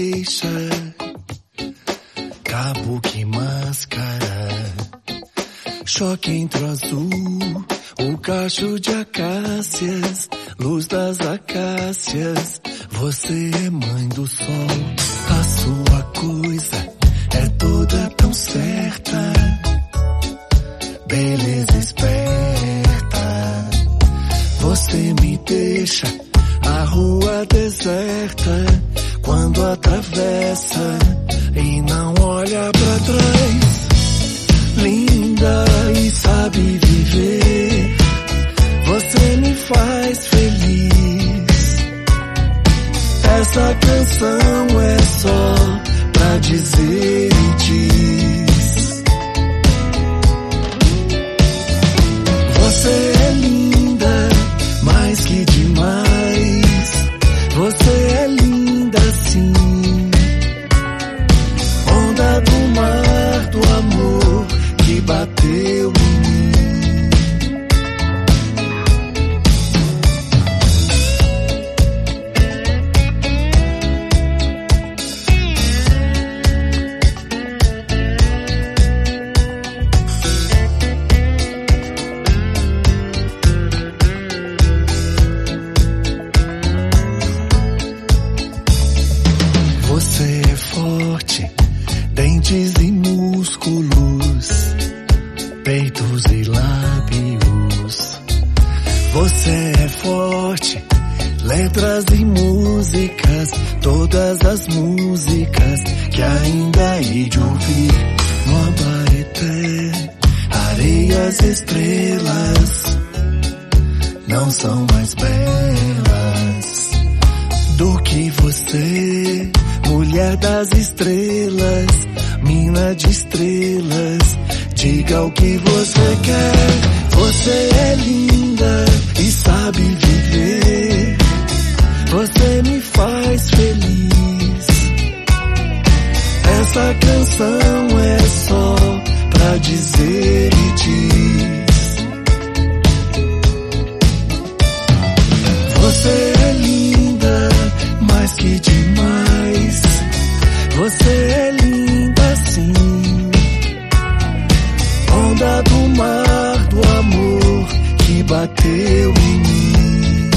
deixa, kabuki máscara, choque entre o azul, o cacho de acácias, luz das acácias. Você é mãe do sol, a sua coisa é toda tão certa, beleza esperta. Você me deixa a rua deserta quando atravessa e não olha pra trás. Linda e sabe viver, você me faz feliz. Essa canção é só pra dizer e diz: você é linda, mais que demais. Você é linda sim, onda do mar do amor que bateu em mim. Você é forte, dentes e músculos, peitos e lábios. Você é forte, letras e músicas, todas as músicas que ainda hei de ouvir. No Abaeté, areias e estrelas não são mais belas do que você. Mulher das estrelas, mina de estrelas, diga o que você quer. Você é linda e sabe viver, você me faz feliz. Essa canção é só pra dizer e diz: você é linda, mais que demais. Você é linda sim, onda do mar do amor que bateu em mim.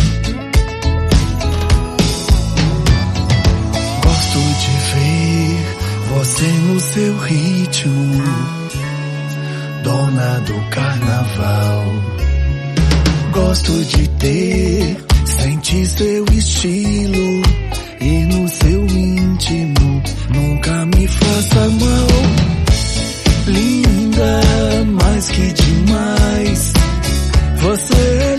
Gosto de ver você no seu ritmo, dona do carnaval. Gosto de sentir seu estilo e no seu íntimo nunca me faça mal. Linda, mais que demais. Você é